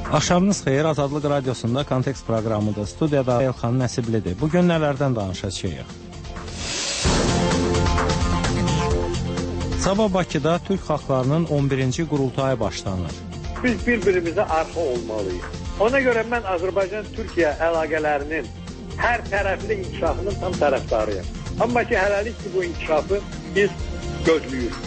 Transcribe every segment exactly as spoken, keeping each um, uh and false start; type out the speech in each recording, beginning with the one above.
Axşamınız xeyir, Azadlıq Radiosunda Kontekst proqramıdır. Studiyada Elxan Nəsiblidir. Bugün nələrdən danışacağıq? Sabah Bakıda Türk xalqlarının on birinci qurultayı başlanır. Biz bir-birimizə arxa olmalıyıq. Ona görə mən Azərbaycan-Türkiyə əlaqələrinin hər tərəfli inkişafının tam tərəfdarıyım. Amma ki, hələlik ki, bu inkişafı biz gözləyirik.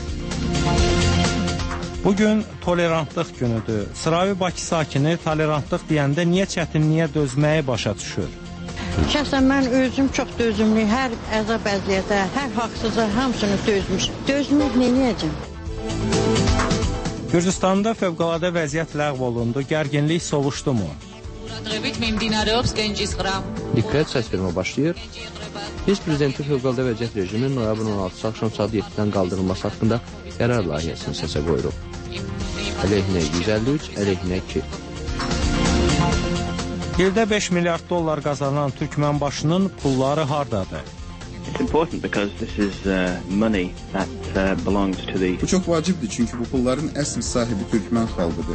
Bugün tolerantlıq günüdür. Sıravi Bakı sakini tolerantlıq deyəndə niyə çətinliyə dözməyi başa düşür? Şəxsən mən özüm çox dözümlü, hər əzab əziyyətə, hər haqsıza hamısını dözmüş. Dözmür, neyəcəm? Gürcüstanda fövqəladə vəziyyət ləğv olundu, gərginlik sovuşdu mu? Diqqət səs vermə başlayır. Biz prezidenti fövqəladə vəziyyət rejiminin noyabrın on altısı axşam saat yeddidən qaldırılması haqqında qərar layihəsini səsə qoyuruq. Əleyhinə yüz əlli üç, əleyhinə iki. İldə beş milyard dollar qazanan Türkmənbaşının pulları hardadır? Bu çox vacibdir, çünki bu pulların əsl sahibi Türkmən xalqıdır.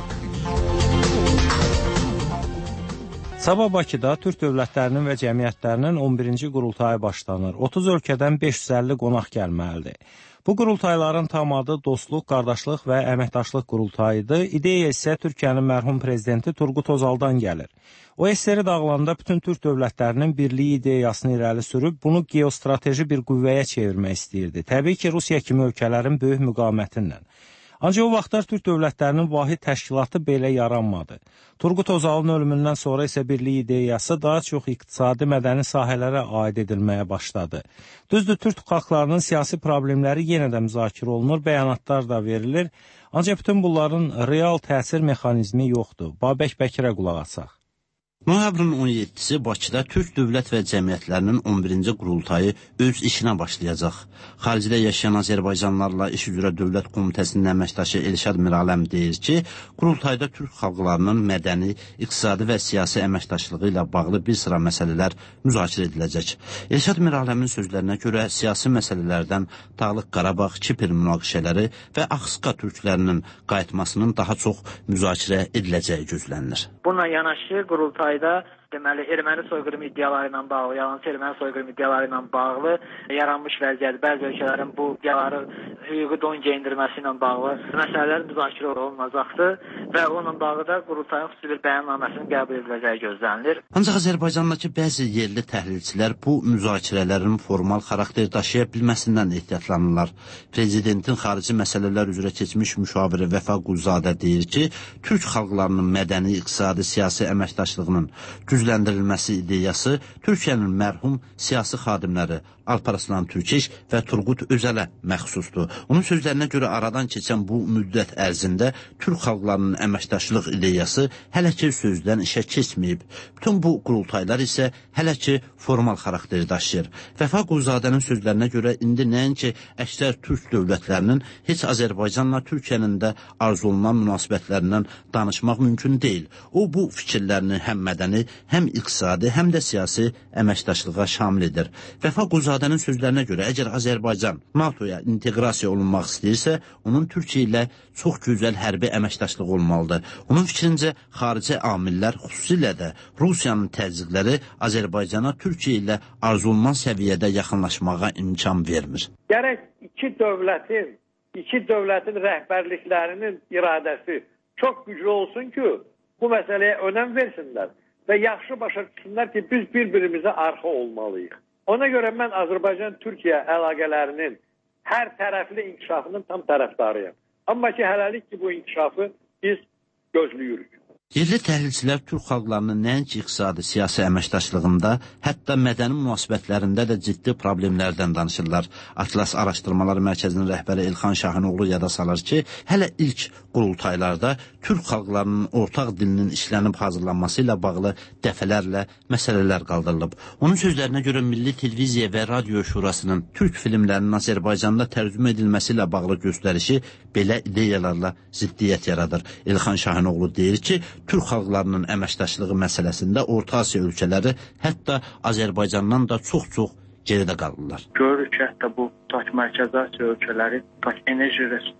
Sabah Bakıda Türk dövlətlərinin və cəmiyyətlərinin on birinci qurultayı başlanır. otuz ölkədən beş yüz əlli qonaq gəlməlidir. Bu qurultayların tam adı Dostluq, Qardaşlıq və Əməkdaşlıq Qurultayıdır. İdeya isə Türkiyənin mərhum prezidenti Turgut Özaldan gəlir. O S S R dağılanda bütün Türk dövlətlərinin birliyi ideyasını irəli sürüb, bunu geostrateji bir qüvvəyə çevirmək istəyirdi. Təbii ki, Rusiya kimi ölkələrin böyük müqamətinlə. Ancaq o vaxtlar Türk dövlətlərinin vahid təşkilatı belə yaranmadı. Turgut Özalın ölümündən sonra isə birlik ideyası daha çox iqtisadi, mədəni sahələrə aid edilməyə başladı. Düzdür, Türk xalqlarının siyasi problemləri yenə də müzakirə olunur, bəyanatlar da verilir. Ancaq bütün bunların real təsir mexanizmi yoxdur. Babək Bəkirə qulaq asaq. Noyabrın on yeddisi Bakıda Türk dövlət və cəmiyyətlərinin on birinci qurultayı öz işinə başlayacaq. Xaricdə yaşayan Azərbaycanlarla İş üzrə Dövlət Komitəsinin əməkdaşı Elşad Miraləm deyir ki, qurultayda Türk xalqlarının mədəni, iqtisadi və siyasi əməkdaşlığı ilə bağlı bir sıra məsələlər müzakirə ediləcək. Elşad Miraləmin sözlərinə görə siyasi məsələlərdən Dağlıq Qarabağ, Kipr münaqişələri və Axsqa türklərinin qayıtmasının daha çox müzakirə ediləcəyi gözlənilir. Buna yanaşı qurultay da deməli erməni soyqırım iddiaları ilə bağlı, yalançı erməni soyqırım iddiaları ilə bağlı yaranmış vəziyyət, bəzi ölkələrin bu iddiaları hüquqi don geyindirməsi ilə bağlı məsələlər müzakirə olunacaqdır və onunla bağlı da qurultayın xüsusi bir bəyannaməsinin qəbul ediləcəyi gözlənilir. Ancaq Azərbaycandakı bəzi yerli təhlilçilər bu müzakirələrin formal xarakter daşıya bilməsindən ehtiyatlanırlar. Prezidentin xarici məsələlər üzrə keçmiş müşaviri Vəfa Quluzadə deyir ki, Türk xalqlarının mədəni, iqtisadi, siyasi əməkdaşlığının gücləndirilməsi ideyası Türkiyənin mərhum siyasi xadimləri Alparslan Türkeş və Turgut Özələ məxsusdur. Onun sözlərinə görə aradan keçən bu müddət ərzində Türk xalqlarının əməkdaşlıq ideyası hələ ki sözdən işə keçməyib. Bütün bu qurultaylar isə hələ ki formal xarakteri daşıyır. Vəfa Quluzadənin sözlərinə görə indi nəinki əksər Türk dövlətlərinin heç Azərbaycanla Türkiyənin də arzu olunan münasibətlərindən danışmaq mümkün deyil. O bu fikirlərini həm mədəni, həm iqtisadi, həm də siyasi əməkdaşlığa şamil edir. Vəfa Quluzadənin sözlərinə görə əgər Azərbaycan NATOya inteqrasiya olunmaq istəyirsə, onun Türkiyə ilə çox gözəl hərbi əməkdaşlığı olmalıdır. Onun fikrincə xarici amillər, xüsusilə də Rusiyanın təzyiqləri Azərbaycana Türkiyə ilə arzu olunan səviyyədə yaxınlaşmağa imkan vermir. Gərək iki dövlətin, iki dövlətin rəhbərliklərinin iradəsi çox güclü olsun ki, bu məsələyə önəm versinlər və yaxşı başa düşsünlər ki, biz bir-birimizə arxa olmalıyıq. Ona görə mən Azərbaycan-Türkiyə əlaqələrinin hər tərəfli inkişafının tam tərəfdarıyım. Amma ki, hələlik ki, bu inkişafı biz gözləyirik. Yerli təhlilçilər Türk xalqlarının nəinki iqtisadi, siyasi əməkdaşlığında, hətta mədəni münasibətlərində də ciddi problemlərdən danışırlar. Atlas Araşdırmalar Mərkəzinin rəhbəri Elxan Şahinoğlu yada salır ki, hələ ilk qurultaylarda Türk xalqlarının ortaq dilinin işlənib hazırlanması ilə bağlı dəfələrlə məsələlər qaldırılıb. Onun sözlərinə görə Milli Televiziya və Radio Şurasının Türk filmlərinin Azərbaycanda tərcümə edilməsi ilə bağlı göstərişi belə ideyalarla ziddiyyət yaradır. Elxan Şahinoğlu deyir ki, Türk xalqlarının əməkdaşlığı məsələsində Orta Asiya ölkələri hətta Azərbaycandan da çox-çox geridə qalırlar. Görürük ki, hətta bu tak Mərkəzi Asiya ölkələri tak enerji respons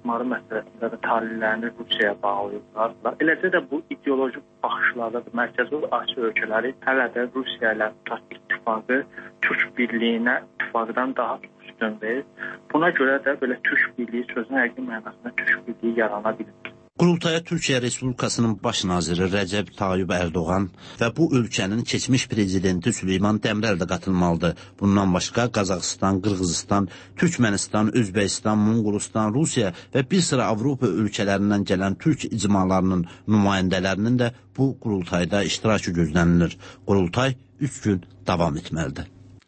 istismarı məsələsində də talihlərini Rusiyaya bağlayırlar. Eləcə də bu ideoloji baxışlarda da Mərkəzi Asiya ölkələri hələ də Rusiya ilə tutaq ittifaqı Türk birliyinə ittifaqdan daha üstün verir. Buna görə də belə Türk birliyi sözünün həqiqi mənasında Türk birliyi yarana bilir. Qurultaya Türkiyə Respublikasının baş naziri Rəcəb Tayyib Ərdoğan və bu ölkənin keçmiş prezidenti Süleyman Dəmirəl də qatılmalıdır. Bundan başqa Qazaxıstan, Qırğızistan, Türkmənistan, Özbəkistan, Monqolistan, Rusiya və bir sıra Avropa ölkələrindən gələn türk icmalarının nümayəndələrinin də bu qurultayda iştirakı gözlənilir. Qurultay üç gün davam etməlidir.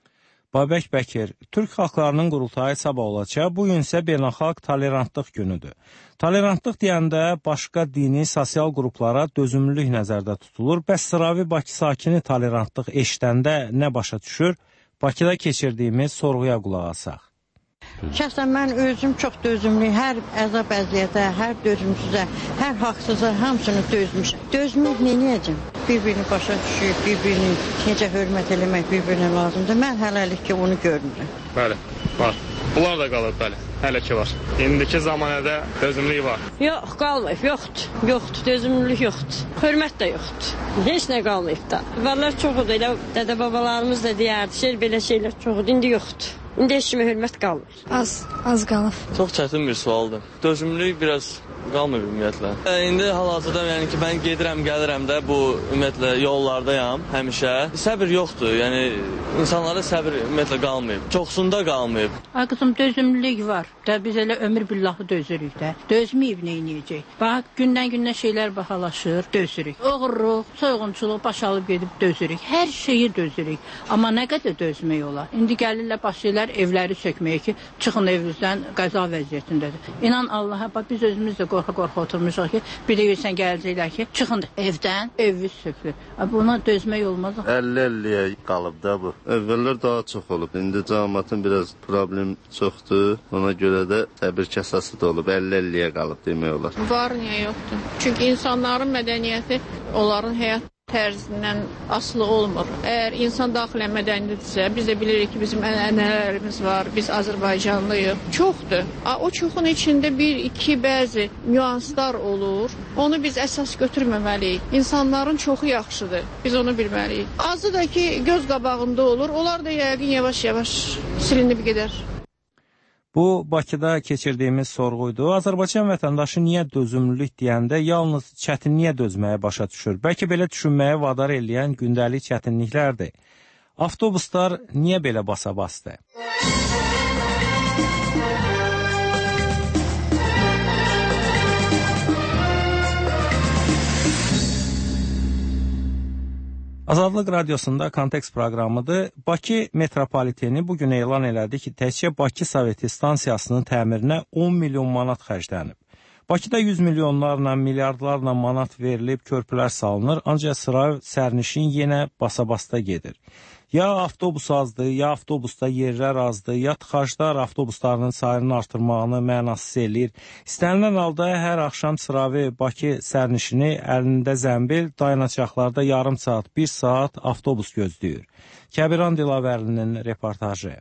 Babək Bəkir, Türk xalqlarının qurultayı sabah olacaq, bu gün isə beynəlxalq tolerantlıq günüdür. Tolerantlıq deyəndə başqa dini, sosial qruplara dözümlülük nəzərdə tutulur. Bəs sıravi Bakı sakini tolerantlıq eşidəndə nə başa düşür? Bakıda keçirdiyimiz sorğuya qulaq asaq. Şəxsən mən özüm çox dözümlü, hər əzab əziyyətə, hər dözümsüzə, hər haqsıza hamısını dözmüşəm. Dözməyib neyniyəcəm? Bir-birini başa düşüb, bir-birini necə hörmət eləmək bir-birinə lazımdır. Mən hələlik ki, onu görmürəm. Bəli, var. Bunlar da qalır, bəli. Hələ ki var. İndiki zamanədə dözümlülük var. Yox, qalmayıb, yoxdur. Yoxdur, dözümlülük yoxdur. Hörmət də yoxdur. Heç nə qalmayıb da. Əvvəllər çoxudur, elə dədə-babalarımız da deyərdi, şey, belə şeylər çoxudur, indi yoxdur. İndi heç kimə hörmət qalmır. Az, az qalıb. Çox çətin bir sualdır. Dözümlülük biraz qalmır ümumiyyətlə. E, indi hal-hazırda yəni ki, mən gedirəm, gəlirəm də bu ümumiyyətlə yollardayam həmişə. Səbir yoxdur, yəni insanlara səbir ümumiyyətlə qalmayıb. Çoxsunda qalmayıb. Ay qızım, dözümlülük var. Da biz elə ömür billahı dözürük də. Dözməyib neyniyəcək? Bax, gündən-gündən şeylər bahalaşır, dözürük. Oğurluq, soyğunçuluq baş alıb gedib dözürük. Hər şeyi dözürük. Amma nə qədər dözmək olar? İndi gəlirlər başlayırlar evləri sökməyə ki, çıxın evinizdən, qəza vəziyyətindədir. İnan Allaha, bax, biz özümüz də qorxa-qorxa oturmuşuq ki, bir də görsən gələcəklər ki, çıxın evdən, eviniz sökülür. Buna dözmək olmaz. əlli əlliyə qalıb da bu. Əvvəllər daha çox olub. İndi cəmiyyətin biraz problem çoxdur. Ona görə də təbii əsası da olub. əlli əlliyə qalıb demək olar. Var, niyə yoxdur? Çünki insanların mədəniyyəti onların həyat tərzindən asılı olmur. Əgər insan daxilən mədəniyyətdirsə, biz də bilirik ki, bizim ənənələrimiz var, biz Azərbaycanlıyıq. Çoxdur. O çoxun içində bir, iki bəzi nüanslar olur. Onu biz əsas götürməməliyik. İnsanların çoxu yaxşıdır. Biz onu bilməliyik. Azı da ki, göz qabağında olur. Onlar da yəqin yavaş-yavaş silinib gedər. Bu, Bakıda keçirdiyimiz sorğuydu. Azərbaycan vətəndaşı niyə dözümlülük deyəndə yalnız çətinliyə dözməyə başa düşür? Bəlkə belə düşünməyə vadar eləyən gündəlik çətinliklərdir. Avtobuslar niyə belə basa-basdır? Azadlıq Radiosunda Kontekst proqramıdır. Bakı metropoliteni bugün elan elədi ki, təkcə Bakı Soveti stansiyasının təmirinə on milyon manat xərclənib. Bakıda yüz milyonlarla, milyardlarla manat verilib, körpülər salınır, ancaq sıra sərnişin yenə basa-basta gedir. Ya avtobus azdır, ya avtobusda yerlər azdır, ya tıxaclar avtobuslarının sayını artırmağını mənasız eləyir. İstənilən halda hər axşam sıravi Bakı sərnişini əlində zəmbil, dayanacaqlarda yarım saat, bir saat avtobus gözləyir. Kəbiran Dilavərlinin reportajı.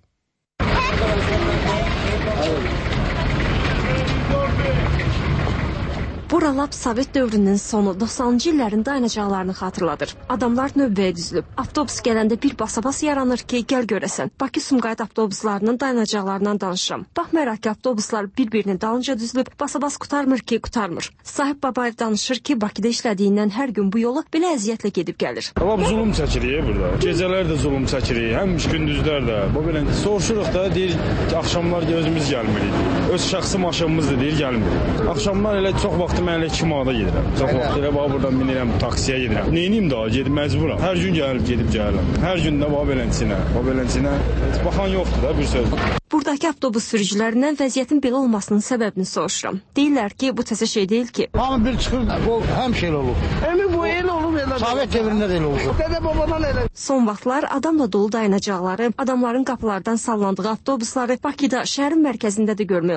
Bura lap Sovet dövrünün sonu doxsanıncı illərin dayanacaqlarını xatırladır. Adamlar növbəyə düzülüb. Avtobus gələndə bir basa-bas yaranır ki, gəl görəsən. Bakı-Sumqayıt avtobuslarının dayanacaqlarından danışıram. Baxmayaraq ki, avtobuslar bir-birinin dalınca düzülüb, basa-bas qutarmır ki, qutarmır. Sahib Babayev danışır ki, Bakıda işlədiyindən hər gün bu yolu belə əziyyətlə gedib gəlir. Lap zulum çəkirik burada. Gecələr də zulum çəkirik, həmiş gündüzlər də. Bu belə soruşuruq da, deyir ki, axşamlar özümüz gəlmirik. Öz şəxsi maşınımızdır, deyir, gəlmirik. Axşamlar elə çox vaxt mən elə iki manada gedirəm. Çox vaxt elə bax buradan minirəm, taksiyə gedirəm. Neyniyim daha, gedib məcburam. Hər gün gəlib gedib gəlirəm. Hər gün də bax belənçinə, bax belənçinə baxan yoxdur da bir söz. Buradakı avtobus sürücülərindən vəziyyətin belə olmasının səbəbini soruşuram. Deyirlər ki, bu təzə şey deyil ki. Hamı bir çıxır, bu həmişə elə olur. Əmi bu elə olub, elə. Sovet dövründə də elə olub. Dədə babadan elə. Son vaxtlar adamla dolu dayanacaqları, adamların qapılardan sallandığı avtobusları Bakıda, şəhərin mərkəzində də görmək olur.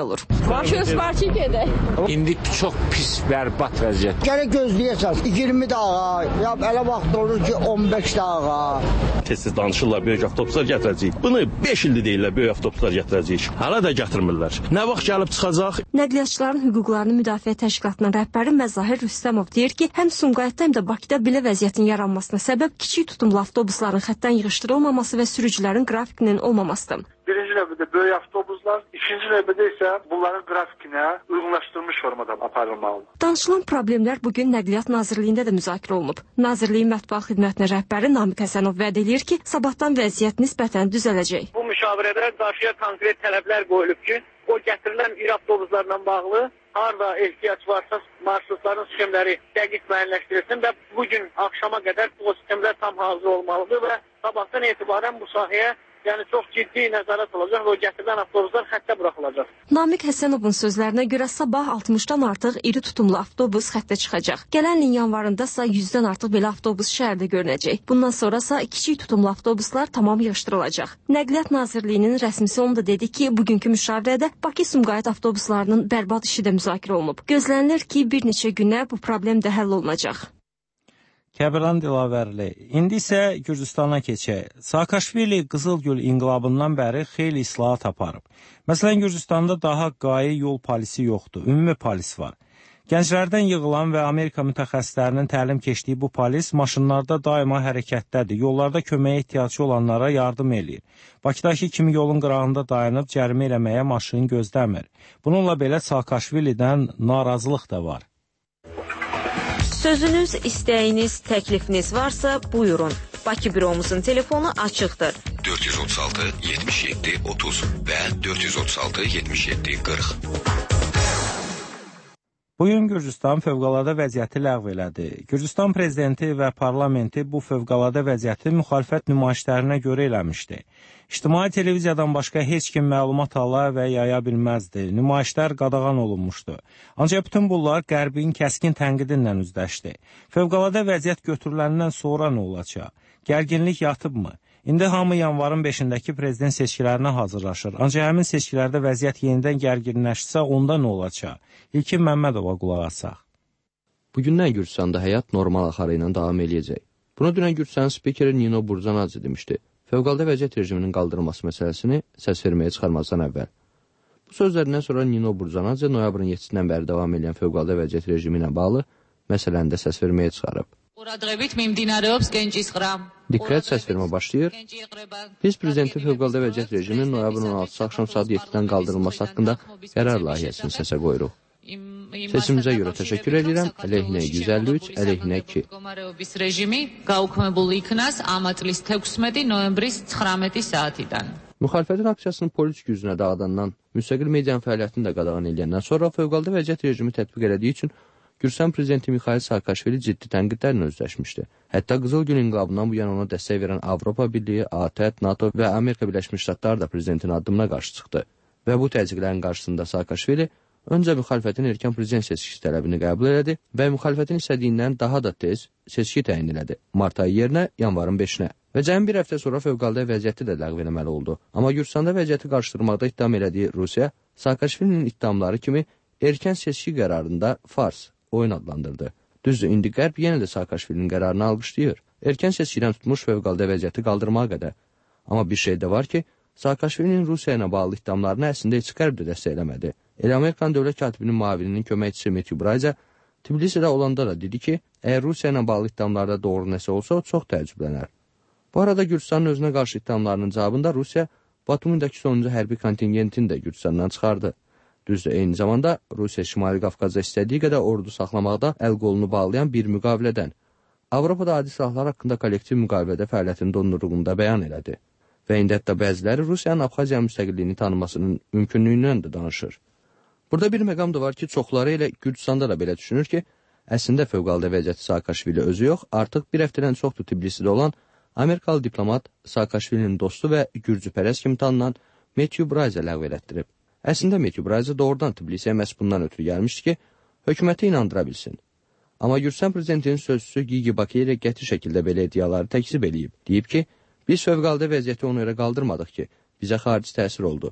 Başınız var ki gedək. İndi çox pis, bərbad vəziyyət. Gərək gözləyəsən, iyirmi dağa, ya elə vaxt olur ki, on beş dağa. Tez-tez danışırlar, böyük avtobuslar gətirəcəyik. Bunu beş ildir deyirlər, böyük avtobuslar gətirəcəyik. Hala da gətirmirlər. Nə vaxt gəlib çıxacaq? Nəqliyyatçıların hüquqlarını müdafiə təşkilatının rəhbəri Məzahir Rüstəmov deyir ki, həm Sumqayıtda, həm də Bakıda belə vəziyyətin yaranmasına səbəb kiçik tutumlu avtobusların xəttdən yığışdırılmaması və sürücülərin qrafikinin olmamasıdır. Birinci növbədə böyük avtobuslar, ikinci növbədə isə bunların qrafikinə uyğunlaşdırılmış formada aparılmalıdır. Danışılan problemlər bugün Nəqliyyat Nazirliyində də müzakirə olunub. Nazirliyin mətbuat xidmətinin rəhbəri Namiq Həsənov vəd edir ki, sabahdan vəziyyət nisbətən düzələcək. Bu müşavirədə qarşıya konkret tələblər qoyulub ki, o gətirilən iri avtobuslarla bağlı harda ehtiyac varsa marşrutların sistemləri dəqiq müəyyənləşdirilsin və bugün axşama qədər bu sistemlər tam hazır olmalıdır və sabahdan etibarən bu sahəyə yəni çox ciddi nəzarət olacaq və o gətirilən avtobuslar xəttə buraxılacaq. Namiq Həsənovun sözlərinə görə sabah altmışdan artıq iri tutumlu avtobus xəttə çıxacaq. Gələn ilin yanvarında isə yüzdən artıq belə avtobus şəhərdə görünəcək. Bundan sonra isə kiçik tutumlu avtobuslar tamam yığışdırılacaq. Nəqliyyat Nazirliyinin rəsmisi onu da dedi ki, bugünkü müşavirədə Bakı-Sumqayıt avtobuslarının bərbad işi də müzakirə olunub. Gözlənilir ki, bir neçə günə bu problem də həll olunacaq. Kəbirən Dilavərli. İndi isə Gürcüstana keçək. Saakaşvili Qızılgül inqilabından bəri xeyli islahat aparıb. Məsələn, Gürcüstanda daha qayi yol polisi yoxdur, ümumi polis var. Gənclərdən yığılan və Amerika mütəxəssislərinin təlim keçdiyi bu polis maşınlarda daima hərəkətdədir, yollarda köməyə ehtiyacı olanlara yardım eləyir. Bakıdakı kimi yolun qırağında dayanıb cərimə eləməyə maşın gözləmir. Bununla belə Saakaşvilidən narazılıq da var. Sözünüz, istəyiniz, təklifiniz varsa buyurun. Bakı büromuzun telefonu açıqdır. dörd yüz otuz altı yetmiş yeddi otuz və dörd yüz otuz altı yetmiş yeddi qırx. Bugün Gürcüstan fövqəladə vəziyyəti ləğv elədi. Gürcüstan prezidenti və parlamenti bu fövqəladə vəziyyəti müxalifət nümayişlərinə görə eləmişdi. İctimai televiziyadan başqa heç kim məlumat ala və yaya bilməzdi. Nümayişlər qadağan olunmuşdu. Ancaq bütün bunlar Qərbin kəskin tənqidinlə üzləşdi. Fövqəladə vəziyyət götürüləndən sonra nə olacaq? Gərginlik yatıbmı? İndi hamı yanvarın beşindəki prezident seçkilərinə hazırlaşır. Ancaq həmin seçkilərdə vəziyyət yenidən gərginləşsə, onda nə olacaq? İlkin Məmmədova qulaq asaq. Bugündən Gürcüstanda həyat normal axarı ilə davam eləyəcək. Bunu dünən Gürcüstanın spikeri Nino Burcanadze demişdi. Fövqəladə vəziyyət rejiminin qaldırılması məsələsini səs verməyə çıxarmazdan əvvəl. Bu sözlərindən sonra Nino Burcanadze noyabrın yeddisindən bəri davam edən fövqəladə vəziyyət rejimi ilə bağlı məsələndə səs verməyə çıxarıb. Diqqət, səs vermə başlayır. Biz prezidentin fövqəladə vəziyyət rejiminin noyabrın on altısı axşam saat yeddidən qaldırılması haqqında qərar layihəsini səsə qoyuruq. Seçimimizə görə təşəkkür edirəm. Əleyhinə yüz əlli üç, əleyhinə iki. Müxalifətin aksiyasının polis gücünə dağıdandan, müstəqil medianın fəaliyyətini də qadağan edəndən sonra fövqəladə vəziyyət rejimi tətbiq elədiyi üçün Gürcüstan prezidenti Mikhail Saakashvili ciddi tənqidlərlə üzləşmişdi. Hətta Qızılgül inqilabından bu yana ona dəstək verən Avropa Birliyi, A T Ə, NATO və Amerika Birləşmiş Ştatları da prezidentin addımına qarşı çıxdı. Və bu təzyiqlərin qarşısında Saakashvili öncə müxalifətin erkən prezident seçkisi tələbini qəbul elədi və müxalifətin istədiyindən daha da tez seçki təyin elədi. Mart ayı yerinə yanvarın beşinə. Və cəmi bir həftə sonra fövqəladə vəziyyəti də ləğv eləməli oldu. Amma Gürcüstanda vəziyyəti qarşıdırmaqda ittiham elədiyi Rusiya, Saakashvilinin ittihamları kimi erkən seçki qərarında fars, oyun adlandırdı. Düzdür, indi Qərb yenə də Saakashvilinin qərarını alqışlayır. Erkən seçkidən tutmuş fövqəladə vəziyyəti qaldırmağa qədər. Amma bir şey də var ki, Saakashvilinin Rusiya ilə bağlı ittihamlarını əslində heç Qərb də dəstəkləmədi. Elə Amerikan dövlət katibinin müavininin köməkçisi Matthew Braiza Tbilisidə olanda da dedi ki, əgər Rusiya ilə bağlı ittihamlarda doğru nəsə olsa, o çox təəccüblənər. Bu arada Gürcüstanın özünə qarşı ittihamlarının cavabında Rusiya Batumidəki sonuncu hərbi kontingentini də Gürcüstandan çıxardı. Düzdür, eyni zamanda Rusiya Şimali Qafqazda istədiyi qədər ordu saxlamaqda əl qolunu bağlayan bir müqavilədən Avropada adi silahlar haqqında kollektiv müqavilədə fəaliyyətini dondurduğunu da bəyan elədi. Və indi hətta bəziləri Rusiyanın Abxaziya müstəqilliyini tanımasının mümkünlüyündən də danışır. Burada bir məqam da var ki, çoxları elə Gürcüstanda da belə düşünür ki, əslində fövqəladə vəziyyəti Saakashvili özü yox, artıq bir həftədən çoxdur Tbilisidə olan Amerikalı diplomat Saakashvilinin dostu və gürcüpərəst kimi tanınan Matthew Braiza ləğv elətdirib. Əslində Matthew Braiza doğrudan Tbilisiyə məhz bundan ötürü gəlmişdi ki, hökuməti inandıra bilsin. Amma Gürcüstan prezidentinin sözçüsü Gigi Bakiyevə qəti şəkildə belə iddiaları təkzib eləyib. Deyib ki, biz fövqəladə vəziyyəti ona görə qaldırmadıq ki, bizə xarici təsir oldu.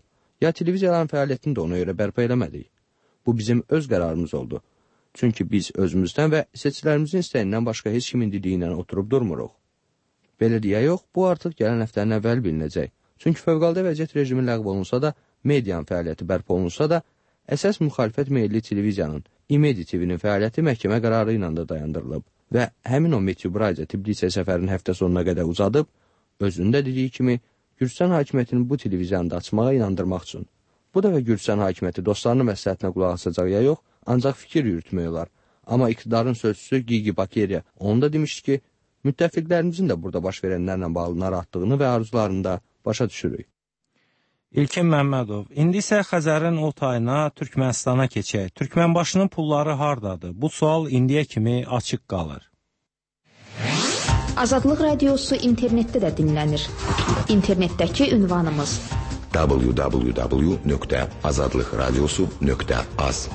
Ya televiziyaların fəaliyyətini də ona görə bərpa eləmədik. Bu bizim öz qərarımız oldu. Çünki biz özümüzdən və seçilərimizin istəyindən başqa heç kimin dediyi ilə oturub durmuruq. Belə deyə yox, bu artıq gələn həftənin əvvəl bilinəcək. Çünki fövqəladə vəziyyət rejimi ləğv olunsa da, medianın fəaliyyəti bərpa olunsa da, əsas müxalifət meyilli televiziyanın, İmedi T V-nin fəaliyyəti məhkəmə qərarı ilə də dayandırılıb və həmin o Matthew Bryce Tbilisiyə səfərini həftə sonuna qədər uzadıb, özündə dediyi kimi, Gürcüstan hakimiyyətini bu televiziyanı da açmağa inandırmaq üçün. Bu dəfə Gürcüstan hakimiyyəti dostlarının məsləhətinə qulaq asacaq ya yox, ancaq fikir yürütmək olar. Amma iqtidarın sözçüsü Gigi Bakeriya onu da demişdi ki, müttəfiqlərimizin də burada baş verənlərlə bağlı narahatlığını və arzularını da başa düşürük. İlkin Məmmədov, indi isə Xəzərin o tayına Türkmənistana keçək. Türkmənbaşının pulları hardadır? Bu sual indiyə kimi açıq qalır. Azadlıq radiosu internetdə də dinlənir. İnternetdəki ünvanımız w w w nöqtə azadlıq radiosu nöqtə az.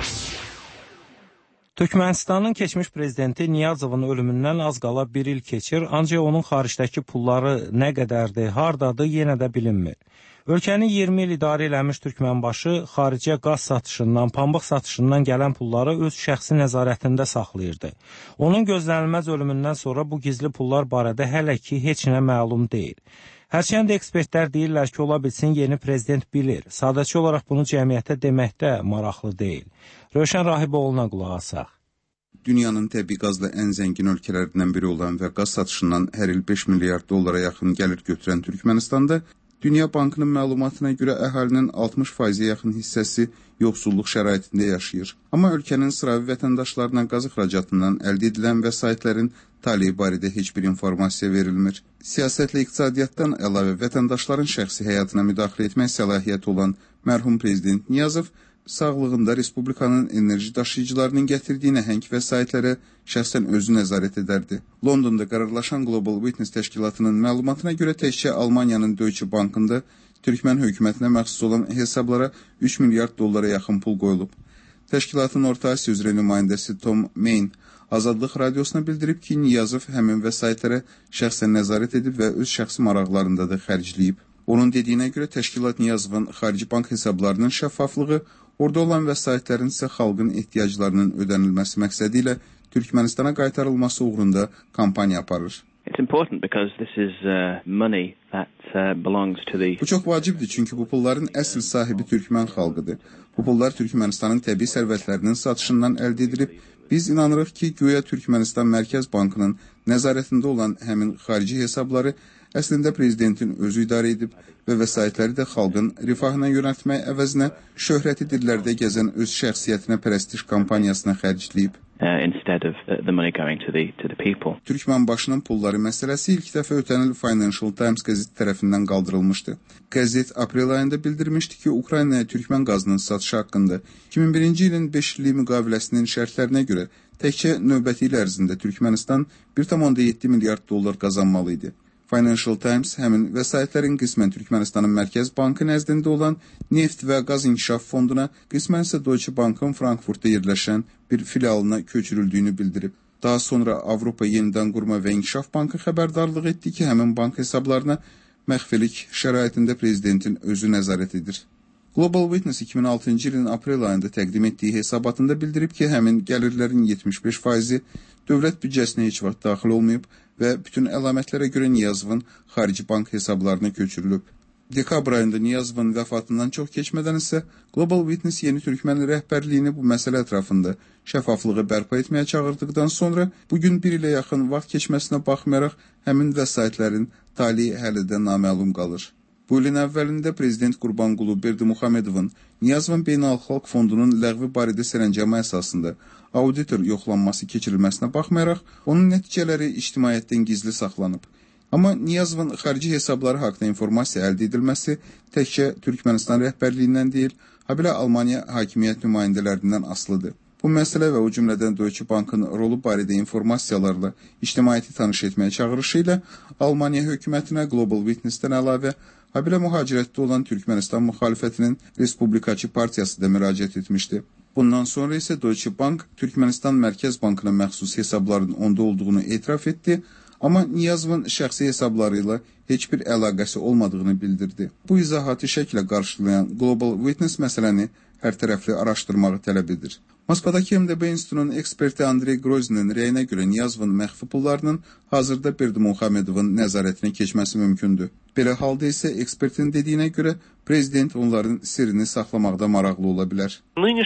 Türkmənistanın keçmiş prezidenti Niyazovun ölümündən az qala bir il keçir, ancaq onun xaricdəki pulları nə qədərdir, hardadır, yenə də bilinmir. Ölkəni iyirmi il idarə eləmiş Türkmənbaşı xaricə qaz satışından, pambıq satışından gələn pulları öz şəxsi nəzarətində saxlayırdı. Onun gözlənilməz ölümündən sonra bu gizli pullar barədə hələ ki heç nə məlum deyil. Hərçənd ekspertlər deyirlər ki, ola bilsin yeni prezident bilir. Sadəcə olaraq bunu cəmiyyətə deməkdə maraqlı deyil. Rövşən Rahiboğlu'na qulaq asaq. Dünyanın təbii qazla ən zəngin ölkələrindən biri olan və qaz satışından hər il beş milyard dollara yaxın gəlir götürən Türkmənistanda Dünya Bankının məlumatına görə əhalinin altmış faizə yaxın hissəsi yoxsulluq şəraitində yaşayır. Amma ölkənin sıravi vətəndaşlarına qaz ixracatından əldə edilən vəsaitlərin taleyi barədə heç bir informasiya verilmir. Siyasətlə iqtisadiyyatdan əlavə vətəndaşların şəxsi həyatına müdaxilə etmək səlahiyyəti olan mərhum prezident Niyazov sağlığında Respublikanın enerji daşıyıcılarının gətirdiyi nəhəng vəsaitlərə şəxsən özü nəzarət edərdi. Londonda qərarlaşan Global Witness təşkilatının məlumatına görə təkcə Almaniyanın Deutsche Bankında Türkmən hökumətinə məxsus olan hesablara üç milyard dollara yaxın pul qoyulub. Təşkilatın Orta Asiya üzrə nümayəndəsi Tom Main Azadlıq radiosuna bildirib ki, Niyazov həmin vəsaitlərə şəxsən nəzarət edib və öz şəxsi maraqlarında da xərcləyib. Onun dediyinə görə təşkilat Niyazovun xarici bank hesablarının şəffaflığı, orada olan vəsaitlərin isə xalqın ehtiyaclarının ödənilməsi məqsədi ilə Türkmənistana qaytarılması uğrunda kampaniya aparır. Bu çox vacibdir, çünki bu pulların əsl sahibi Türkmən xalqıdır. Bu pullar Türkmənistanın təbii sərvətlərinin satışından əldə edilib. Biz inanırıq ki, güya Türkmənistan Mərkəz Bankının nəzarətində olan həmin xarici hesabları əslində prezidentin özü idarə edib və vəsaitləri də xalqın rifahına yönəltmək əvəzinə şöhrəti dillərdə gəzən öz şəxsiyyətinə pərəstiş kampaniyasına xərcləyib. Türkmənbaşının pulları məsələsi ilk dəfə ötən il Financial Times qəzeti tərəfindən qaldırılmışdı. Qəzet aprel ayında bildirmişdi ki, Ukraynaya Türkmən qazının satışı haqqında iki min birinci ilin beş illik müqaviləsinin şərtlərinə görə təkcə növbəti il ərzində Türkmənistan bir tam yeddi milyard dollar qazanmalı idi. Financial Times həmin vəsaitlərin qismən Türkmənistanın Mərkəz Bankı nəzdində olan Neft və Qaz İnkişaf Fonduna, qismən isə Deutsche Bankın Frankfurtda yerləşən bir filialına köçürüldüyünü bildirib. Daha sonra Avropa Yenidən Qurma və İnkişaf Bankı xəbərdarlıq etdi ki, həmin bank hesablarına məxfilik şəraitində prezidentin özü nəzarət edir. Global Witness iki min altıncı ilin aprel ayında təqdim etdiyi hesabatında bildirib ki, həmin gəlirlərin yetmiş beş faizi dövlət büdcəsinə heç vaxt daxil olmayıb və bütün əlamətlərə görə Niyazovun xarici bank hesablarına köçürülüb. Dekabr ayında Niyazovun vəfatından çox keçmədən isə Global Witness yeni Türkmən rəhbərliyini bu məsələ ətrafında şəffaflığı bərpa etməyə çağırdıqdan sonra bugün bir ilə yaxın vaxt keçməsinə baxmayaraq həmin vəsaitlərin taliyi hələ də naməlum qalır. Bu ilin əvvəlində Prezident Qurbanqulu Berdimuhamedovun Niyazovun Beynəlxalq Fondunun ləğvi barədə sərəncamı əsasında auditor yoxlanması keçirilməsinə baxmayaraq, onun nəticələri ictimaiyyətdən gizli saxlanıb. Amma Niyazovun xarici hesabları haqqında informasiya əldə edilməsi təkcə Türkmənistan rəhbərliyindən deyil, habelə Almaniya hakimiyyət nümayəndələrindən asılıdır. Bu məsələ və o cümlədən Deutsche Bankın rolu barədə informasiyalarla ictimaiyyəti tanış etməyə çağırışı ilə Almaniya hökumətinə Global Witness-dən əlavə, habelə mühacirətdə olan Türkmənistan müxalifətinin Respublikaçı Partiyası da müraciət etmişdi. Bundan sonra isə Deutsche Bank Türkmənistan Mərkəz Bankına məxsus hesabların onda olduğunu etiraf etdi, Amma Niyazovun şəxsi hesabları ilə heç bir əlaqəsi olmadığını bildirdi. Bu izahatı şəklə qarşılayan Global Witness məsələni hər tərəfli araşdırmağı tələb edir. Moskvadakı M D B İnstitutunun eksperti Andrey Grozinin rəyinə görə Niyazovun məxfi pullarının hazırda Berdimuhamedovun nəzarətinə keçməsi mümkündür. Belə halda isə ekspertin dediyinə görə prezident onların sirrini saxlamaqda maraqlı ola bilər.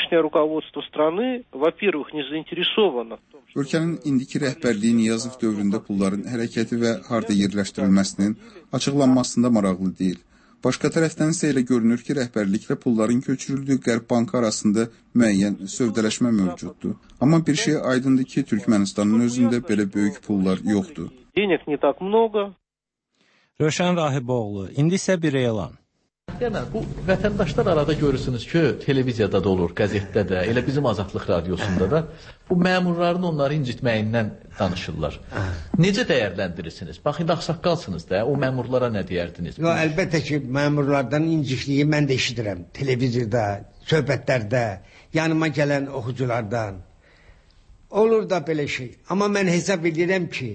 Ölkənin indiki rəhbərliyi Niyazov dövründə pulların hərəkəti və harda yerləşdirilməsinin açıqlanmasında maraqlı deyil. Başqa tərəfdən isə elə görünür ki, rəhbərliklə pulların köçürüldüyü Qərb Bankı arasında müəyyən sövdələşmə mövcuddur. Amma bir şey aydındır ki, Türkmənistanın özündə belə böyük pullar yoxdur. Rövşən Rahiboğlu, indi isə bir elan. Yəni, bu vətəndaşlar arada görürsünüz ki, televiziyada da olur, qəzetdə də, elə bizim Azadlıq radiosunda da bu məmurların onları incitməyindən danışırlar. Necə dəyərləndirirsiniz? Bax, indi ağsaqqalsınız da, o məmurlara nə deyərdiniz? Yo, əlbəttə ki, məmurlardan incikliyi mən də eşidirəm. Televiziyada, söhbətlərdə, yanıma gələn oxuculardan. Olur da belə şey. Amma mən hesab edirəm ki,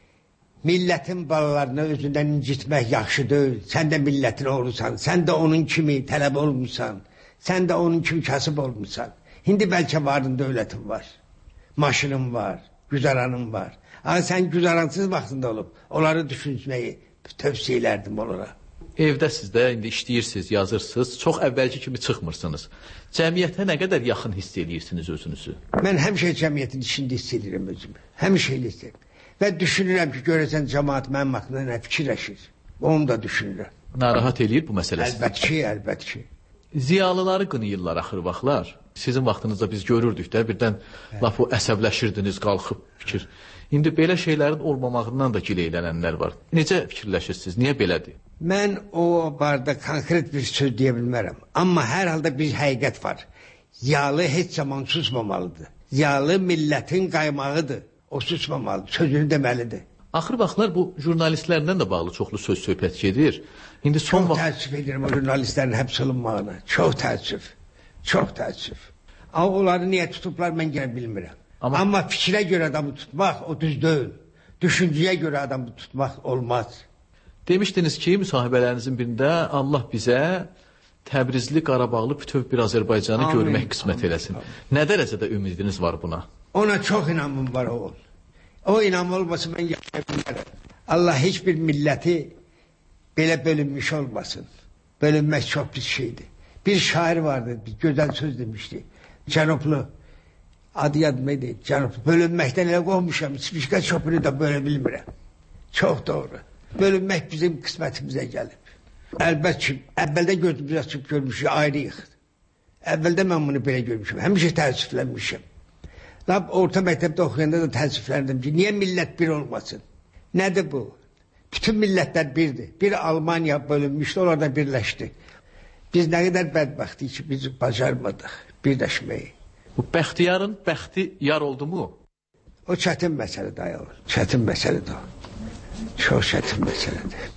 millətin balalarını özündən incitmək yaxşı deyil. Sən də millətin oğlusan, sən də onun kimi tələb olmuşsan, sən də onun kimi kasıb olmuşsan. İndi bəlkə varın dövlətin var, maşının var, güzaranın var. Amma sən güzaransız vaxtında olub, onları düşünməyi tövsiyə elərdim onlara. Evdəsiz də, indi işləyirsiniz, yazırsınız, çox əvvəlki kimi çıxmırsınız. Cəmiyyətə nə qədər yaxın hiss edirsiniz özünüzü? Mən həmişə cəmiyyətin içində hiss edirəm özümü, həmişə hiss edirəm. Və düşünürəm ki, görəsən cəmaat mənim haqqında nə fikirləşir. Onu da düşünürəm. Narahat eləyir bu məsələsi? Əlbət ki, əlbət ki. Ziyalıları qınayırlar axır vaxtlar. Sizin vaxtınızda biz görürdük də, birdən laf o əsəbləşirdiniz, qalxıb fikir. İndi belə şeylərin olmamağından da gileylənənlər var. Necə fikirləşirsiniz? Niyə belədir? Mən o barədə konkret bir söz deyə bilmərəm. Amma hər halda bir həqiqət var. Ziyalı heç zaman susmamalıdır. Ziyalı millətin qaymağıdır. O susmamalıdır, sözünü deməlidir. Axır vaxtlar bu jurnalistlərlə də bağlı çoxlu söz söhbət gedir. İndi son çox vaxt... təəssüf edirəm o jurnalistlərin həbs olunmağına. Çox təəssüf, çox təəssüf. Amma onları niyə tutublar, mən gələ bilmirəm. Amma... Amma fikrə görə adamı tutmaq o düz deyil. Düşüncəyə görə adamı tutmaq olmaz. Demişdiniz ki, müsahibələrinizin birində Allah bizə Təbrizli, Qarabağlı bütöv bir Azərbaycanı Amin. Görmək qismət eləsin. Nə dərəcədə ümidiniz var buna? Ona çox inamım var oğul. O inam olmasa mən yaşaya bilmərəm. Allah heç bir milləti belə bölünmüş olmasın. Bölünmək çox pis şeydir. Bir şair vardı, bir gözəl söz demişdi. Cənublu, adı yadıma deyil, Cənublu. Bölünməkdən elə qoymuşam, spişka çöpünü də bölə bilmirəm. Çox doğru. Bölünmək bizim qismətimizə gəlib. Əlbət ki, əvvəldə gözümüzü açıb görmüşük, ayrıyıq. Əvvəldə mən bunu belə görmüşüm, həmişə təəssüflənmişim. Lab orta məktəbdə oxuyanda da təəssüfləndim ki, niyə millət bir olmasın? Nədir bu? Bütün millətlər birdir. Bir Almaniya bölünmüşdü, onlar da birləşdi. Biz nə qədər bədbəxtik ki, biz bacarmadıq birləşməyi. Bu bəxtiyarın bəxti yar oldu mu? O çətin məsələdir, ayol. Çətin məsələdir o. Çox çətin məsələdir.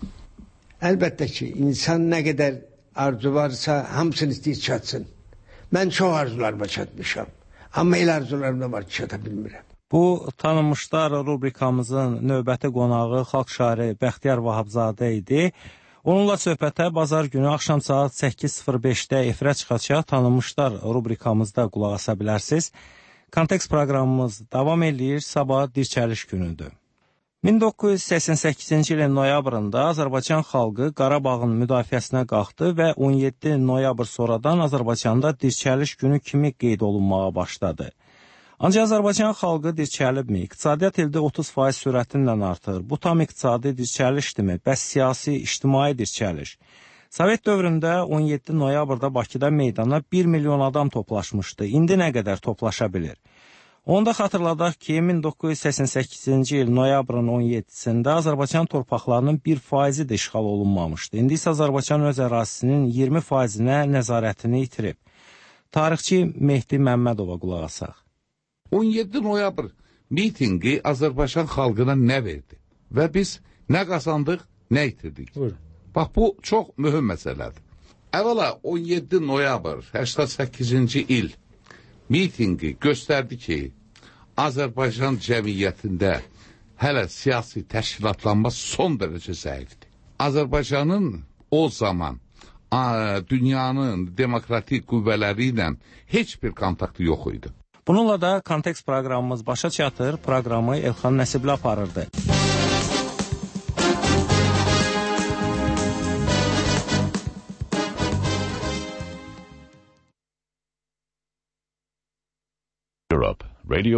Əlbəttə ki, insan nə qədər arzu varsa, hamısını istəyir çatsın. Mən çox arzularıma çatmışam. Amma el arzularımda var ki, çata bilmirəm. Bu, tanınmışlar rubrikamızın növbəti qonağı xalq şairi Bəxtiyar Vahabzadə idi. Onunla söhbətə bazar günü axşam saat səkkiz sıfır beşdə efirə çıxacaq tanınmışlar rubrikamızda qulaq asa bilərsiniz. Kontekst proqramımız davam edir, sabah dirçəliş günüdür. min doqquz yüz səksən səkkizinci ilin noyabrında Azərbaycan xalqı Qarabağın müdafiəsinə qalxdı və on yeddi noyabr sonradan Azərbaycanda dirçəliş günü kimi qeyd olunmağa başladı. Ancaq Azərbaycan xalqı dirçəlibmi? İqtisadiyyat ildə otuz faiz sürətinlə artır. Bu tam iqtisadi dirçəlişdirmi? Bəs siyasi, ictimai dirçəliş? Sovet dövründə on yeddi noyabrda Bakıda meydana bir milyon adam toplaşmışdı. İndi nə qədər toplaşa bilir? Onda xatırladaq ki, min doqquz yüz səksən səkkizinci il noyabrın on yeddisində Azərbaycan torpaqlarının bir faizi də işğal olunmamışdı. İndi isə Azərbaycan öz ərazisinin iyirmi faizinə nəzarətini itirib. Tarixçi Mehdi Məmmədova qulaq asaq. on yeddi noyabr mitinqi Azərbaycan xalqına nə verdi? Və biz nə qazandıq, nə itirdik? Buyurun. Bax, bu çox mühüm məsələdir. Əvvəla on yeddi noyabr səksən səkkizinci il mitinqi göstərdi ki, Azərbaycan cəmiyyətində hələ siyasi təşkilatlanma son dərəcə zəifdir. Azərbaycanın o zaman a, dünyanın demokratik qüvvələri ilə heç bir kontaktı yox idi. Bununla da Kontekst proqramımız başa çatır. Proqramı Elxan Nəsibli aparırdı. Europe Radio